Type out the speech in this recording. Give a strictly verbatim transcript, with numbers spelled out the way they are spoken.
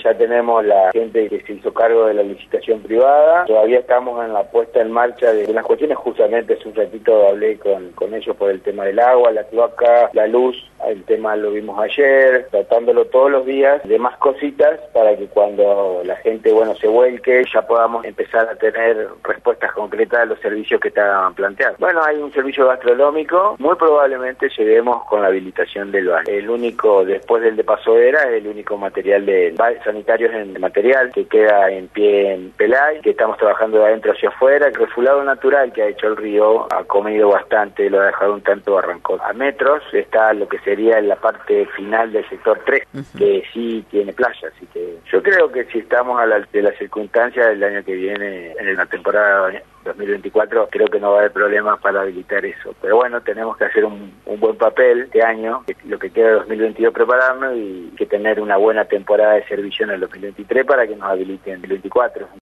Ya tenemos la gente que se hizo cargo de la licitación privada. Todavía estamos en la puesta en marcha de unas cuestiones. Justamente hace un ratito hablé con, con ellos por el tema del agua, la cloaca, la luz. El tema lo vimos ayer, tratándolo todos los días de más cositas para que cuando la gente, bueno, se vuelque, ya podamos empezar a tener respuestas concretas a los servicios que estaban planteados. Bueno, hay un servicio gastronómico, muy probablemente lleguemos con la habilitación del baño. El único, después del de Pasoera, es el único material de sanitarios en material que queda en pie en Pelay, que estamos trabajando de adentro hacia afuera. El refulado natural que ha hecho el río ha comido bastante, lo ha dejado un tanto arrancón. A metros está lo que sería en la parte final del sector tres, uh-huh, que sí tiene playa, así que yo creo que si estamos a la de las circunstancias del año que viene, en la temporada dos mil veinticuatro, creo que no va a haber problemas para habilitar eso. Pero bueno, tenemos que hacer un, un buen papel este año, lo que queda de dos mil veintidós prepararnos y que tener una buena temporada de servicio en el dos mil veintitrés para que nos habiliten el dos mil veinticuatro.